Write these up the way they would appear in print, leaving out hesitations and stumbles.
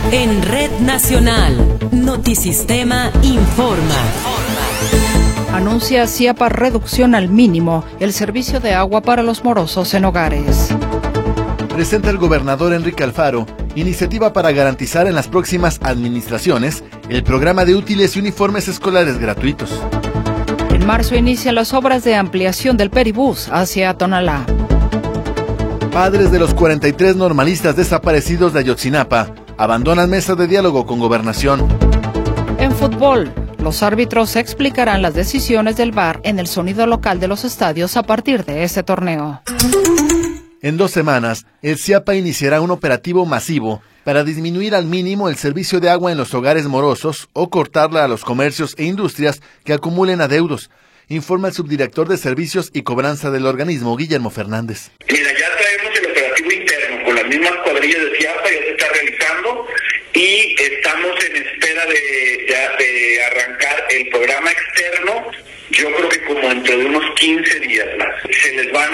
En Red Nacional, Notisistema informa. Anuncia CIAPA reducción al mínimo el servicio de agua para los morosos en hogares. Presenta el gobernador Enrique Alfaro iniciativa para garantizar en las próximas administraciones el programa de útiles y uniformes escolares gratuitos. En marzo inician las obras de ampliación del Peribús hacia Tonalá. Padres de los 43 normalistas desaparecidos de Ayotzinapa abandonan mesa de diálogo con Gobernación. En fútbol, los árbitros explicarán las decisiones del VAR en el sonido local de los estadios a partir de este torneo. En 2 semanas, el CIAPA iniciará un operativo masivo para disminuir al mínimo el servicio de agua en los hogares morosos o cortarla a los comercios e industrias que acumulen adeudos, informa el subdirector de Servicios y Cobranza del organismo, Guillermo Fernández. Mira, ya traemos el operativo interno con las mismas cuadrillas de CIAPA, ya se está realizando y estamos en espera de arrancar el programa externo, yo creo que como dentro de unos 15 días más. Se les van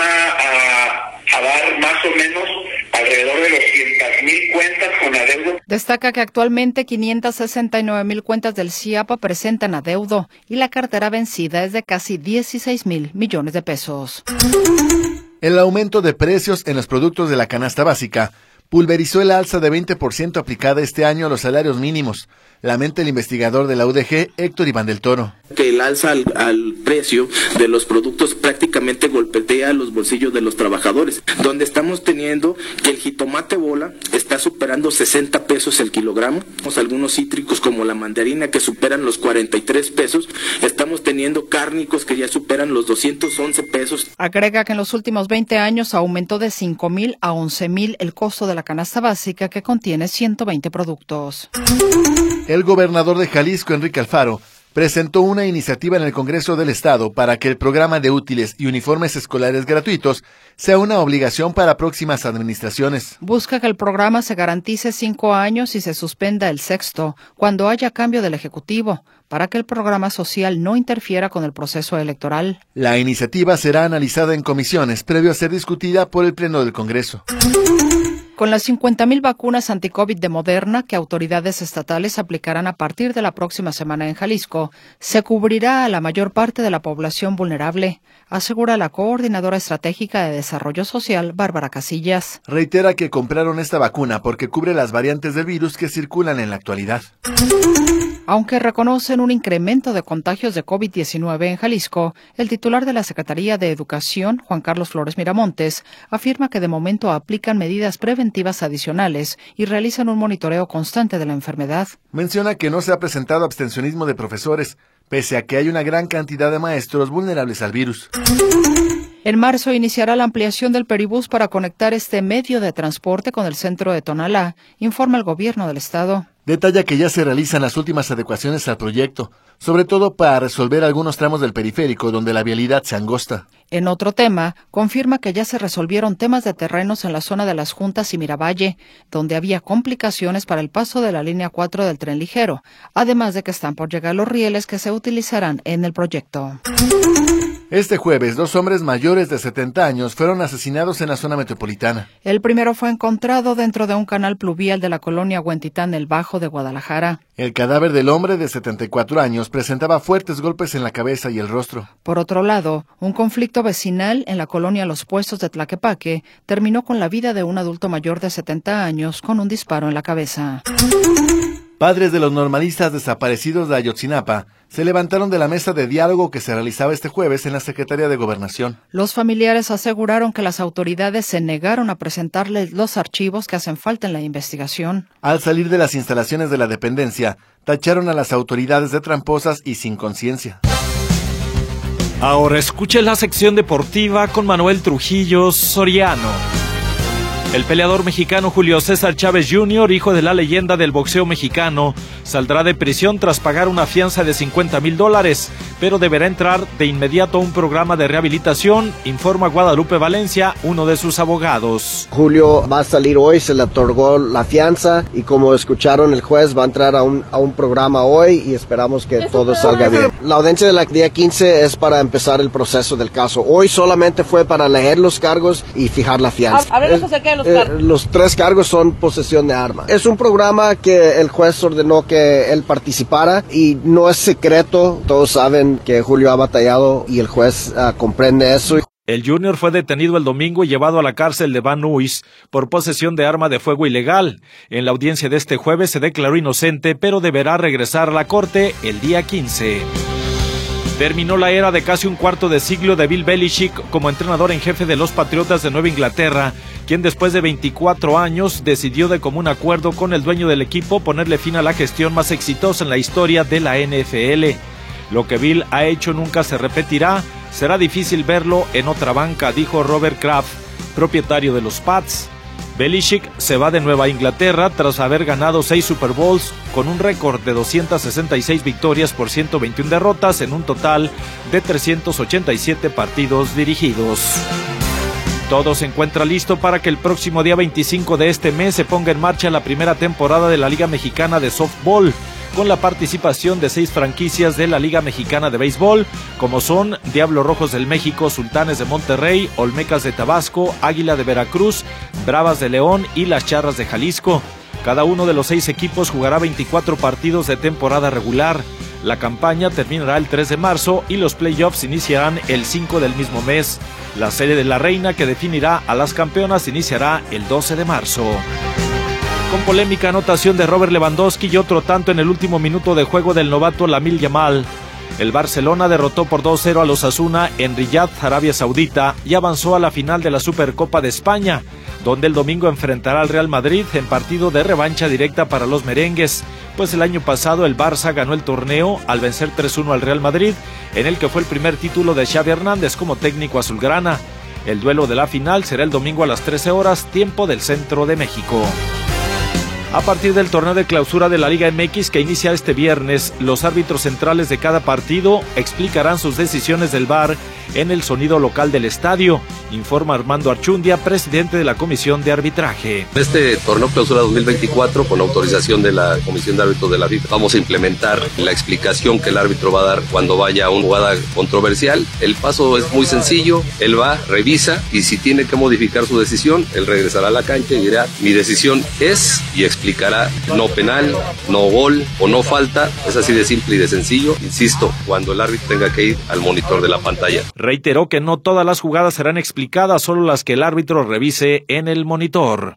a dar más o menos alrededor de 200,000 cuentas con adeudo. Destaca que actualmente 569,000 cuentas del CIAPA presentan adeudo y la cartera vencida es de casi 16,000 millones de pesos. El aumento de precios en los productos de la canasta básica pulverizó el alza de 20% aplicada este año a los salarios mínimos, lamenta el investigador de la UDG, Héctor Iván del Toro. Que el alza al precio de los productos prácticamente golpetea los bolsillos de los trabajadores, donde estamos teniendo que el jitomate bola está superando 60 pesos el kilogramo, algunos cítricos como la mandarina que superan los 43 pesos, estamos teniendo cárnicos que ya superan los 211 pesos. Agrega que en los últimos 20 años aumentó de 5,000 a 11,000 el costo de la canasta básica que contiene 120 productos. El gobernador de Jalisco, Enrique Alfaro, presentó una iniciativa en el Congreso del Estado para que el programa de útiles y uniformes escolares gratuitos sea una obligación para próximas administraciones. Busca que el programa se garantice 5 años y se suspenda el 6º cuando haya cambio del Ejecutivo, para que el programa social no interfiera con el proceso electoral. La iniciativa será analizada en comisiones previo a ser discutida por el Pleno del Congreso. Con las 50,000 vacunas anti-COVID de Moderna que autoridades estatales aplicarán a partir de la próxima semana en Jalisco, se cubrirá a la mayor parte de la población vulnerable, asegura la coordinadora estratégica de desarrollo social, Bárbara Casillas. Reitera que compraron esta vacuna porque cubre las variantes del virus que circulan en la actualidad. Aunque reconocen un incremento de contagios de COVID-19 en Jalisco, el titular de la Secretaría de Educación, Juan Carlos Flores Miramontes, afirma que de momento aplican medidas preventivas adicionales y realizan un monitoreo constante de la enfermedad. Menciona que no se ha presentado abstencionismo de profesores, pese a que hay una gran cantidad de maestros vulnerables al virus. En marzo iniciará la ampliación del Peribús para conectar este medio de transporte con el centro de Tonalá, informa el gobierno del estado. Detalla que ya se realizan las últimas adecuaciones al proyecto, sobre todo para resolver algunos tramos del periférico donde la vialidad se angosta. En otro tema, confirma que ya se resolvieron temas de terrenos en la zona de Las Juntas y Miravalle, donde había complicaciones para el paso de la línea 4 del tren ligero, además de que están por llegar los rieles que se utilizarán en el proyecto. Este jueves, 2 hombres mayores de 70 años fueron asesinados en la zona metropolitana. El primero fue encontrado dentro de un canal pluvial de la colonia Huentitán, el Bajo de Guadalajara. El cadáver del hombre de 74 años presentaba fuertes golpes en la cabeza y el rostro. Por otro lado, un conflicto vecinal en la colonia Los Puestos de Tlaquepaque terminó con la vida de un adulto mayor de 70 años con un disparo en la cabeza. Padres de los normalistas desaparecidos de Ayotzinapa se levantaron de la mesa de diálogo que se realizaba este jueves en la Secretaría de Gobernación. Los familiares aseguraron que las autoridades se negaron a presentarles los archivos que hacen falta en la investigación. Al salir de las instalaciones de la dependencia, tacharon a las autoridades de tramposas y sin conciencia. Ahora escuche la sección deportiva con Manuel Trujillo Soriano. El peleador mexicano Julio César Chávez Jr., hijo de la leyenda del boxeo mexicano, saldrá de prisión tras pagar una fianza de $50,000, pero deberá entrar de inmediato a un programa de rehabilitación, informa Guadalupe Valencia, uno de sus abogados. Julio va a salir hoy, se le otorgó la fianza y como escucharon el juez va a entrar a un programa hoy y esperamos que todo salga bien. La audiencia del día 15 es para empezar el proceso del caso. Hoy solamente fue para leer los cargos y fijar la fianza. de los cargos? Los 3 cargos son posesión de arma. Es un programa que el juez ordenó que él participara y no es secreto. Todos saben que Julio ha batallado y el juez comprende eso. El Junior fue detenido el domingo y llevado a la cárcel de Van Nuys por posesión de arma de fuego ilegal. En la audiencia de este jueves se declaró inocente, pero deberá regresar a la corte el día 15. Terminó la era de casi un cuarto de siglo de Bill Belichick como entrenador en jefe de los Patriotas de Nueva Inglaterra, quien después de 24 años decidió de común acuerdo con el dueño del equipo ponerle fin a la gestión más exitosa en la historia de la NFL. Lo que Bill ha hecho nunca se repetirá, será difícil verlo en otra banca, dijo Robert Kraft, propietario de los Pats. Belichick se va de Nueva Inglaterra tras haber ganado 6 Super Bowls con un récord de 266 victorias por 121 derrotas en un total de 387 partidos dirigidos. Todo se encuentra listo para que el próximo día 25 de este mes se ponga en marcha la primera temporada de la Liga Mexicana de Softball, con la participación de 6 franquicias de la Liga Mexicana de Béisbol, como son Diablos Rojos del México, Sultanes de Monterrey, Olmecas de Tabasco, Águila de Veracruz, Bravas de León y las Charras de Jalisco. Cada uno de los 6 equipos jugará 24 partidos de temporada regular. La campaña terminará el 3 de marzo y los playoffs iniciarán el 5 del mismo mes. La Serie de la Reina, que definirá a las campeonas, iniciará el 12 de marzo. Con polémica anotación de Robert Lewandowski y otro tanto en el último minuto de juego del novato Lamine Yamal, el Barcelona derrotó por 2-0 a los Osasuna en Riyadh, Arabia Saudita, y avanzó a la final de la Supercopa de España, donde el domingo enfrentará al Real Madrid en partido de revancha directa para los merengues, pues el año pasado el Barça ganó el torneo al vencer 3-1 al Real Madrid, en el que fue el primer título de Xavi Hernández como técnico azulgrana. El duelo de la final será el domingo a las 13 horas, tiempo del centro de México. A partir del torneo de clausura de la Liga MX que inicia este viernes, los árbitros centrales de cada partido explicarán sus decisiones del VAR en el sonido local del estadio, informa Armando Archundia, presidente de la Comisión de Arbitraje. Este torneo clausura 2024, con autorización de la Comisión de Árbitros de la FIFA, vamos a implementar la explicación que el árbitro va a dar cuando vaya a una jugada controversial. El paso es muy sencillo, él va, revisa y si tiene que modificar su decisión, él regresará a la cancha y dirá, mi decisión es, y explicará no penal, no gol o no falta. Es así de simple y de sencillo. Insisto, cuando el árbitro tenga que ir al monitor de la pantalla. Reiteró que no todas las jugadas serán explicadas, solo las que el árbitro revise en el monitor.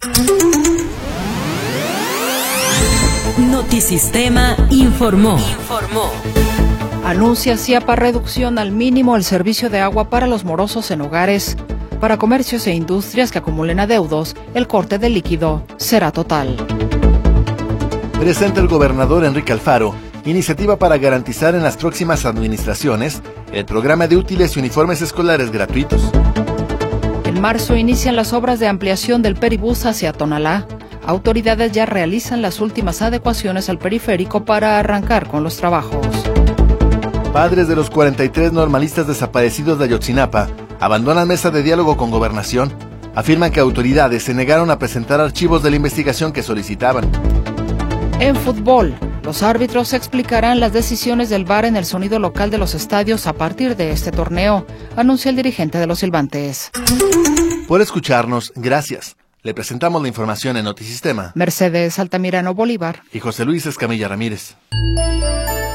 Notisistema informó. Anuncia CIAPA reducción al mínimo el servicio de agua para los morosos en hogares. Para comercios e industrias que acumulen adeudos, el corte del líquido será total. Presenta el gobernador Enrique Alfaro iniciativa para garantizar en las próximas administraciones el programa de útiles y uniformes escolares gratuitos. En marzo inician las obras de ampliación del Peribús hacia Tonalá. Autoridades ya realizan las últimas adecuaciones al periférico para arrancar con los trabajos. Padres de los 43 normalistas desaparecidos de Ayotzinapa abandonan mesa de diálogo con Gobernación. Afirman que autoridades se negaron a presentar archivos de la investigación que solicitaban. En fútbol, los árbitros explicarán las decisiones del VAR en el sonido local de los estadios a partir de este torneo, anuncia el dirigente de los silbantes. Por escucharnos, gracias. Le presentamos la información en Notisistema. Mercedes Altamirano Bolívar y José Luis Escamilla Ramírez.